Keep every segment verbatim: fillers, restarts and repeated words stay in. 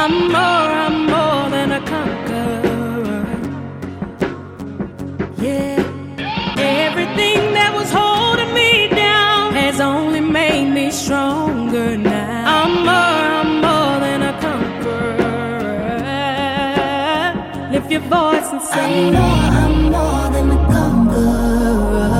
I'm more, I'm more than a conqueror. Yeah, everything that was holding me down has only made me stronger now. I'm more, I'm more than a conqueror. Lift your voice and say, I'm more, I'm more than a conqueror.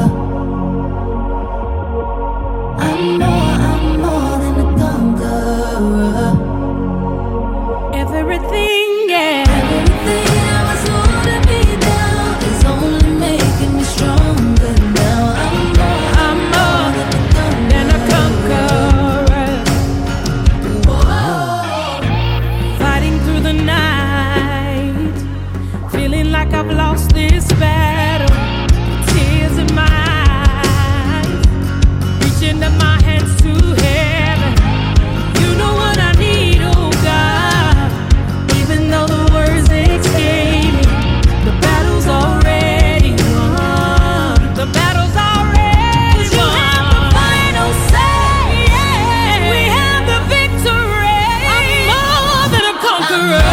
I'm more, I'm more than a conqueror. everything, yeah. Everything that was holding me down is only making me stronger now. I'm more, I'm more than a conqueror. Whoa. Fighting through the night, feeling like I've lost this battle. Tears in my eyes, reaching up my hands to heaven. You know what I need, oh God. Even though the words escape me, the battle's already won. The battle's already won. You have the final say. Yeah. We have the victory. I'm more than a conqueror.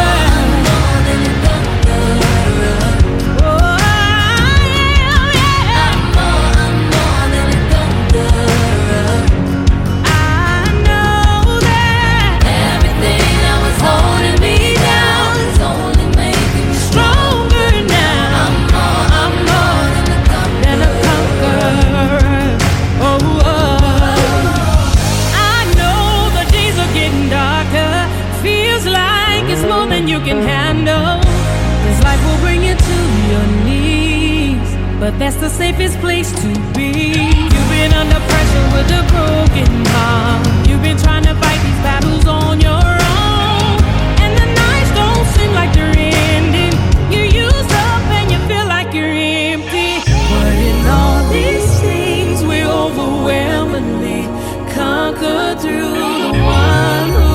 You can handle this life will bring you to your knees, but that's the safest place to be. You've been under pressure with a broken heart. You've been trying to fight these battles on your own, and the nights don't seem like they're ending. You're used up and you feel like you're empty, but in all these things we're overwhelmingly conquered through the one who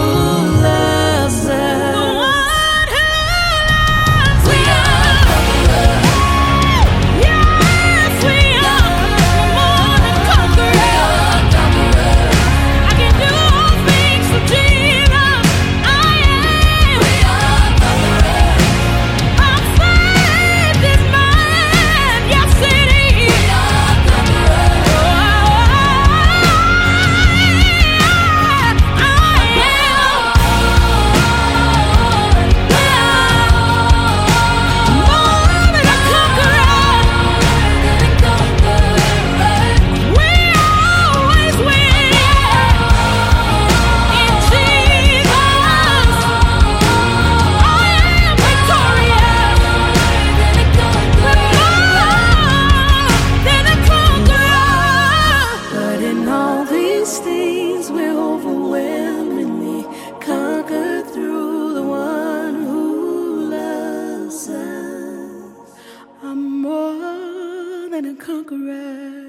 loves us. I'm more than a conqueror.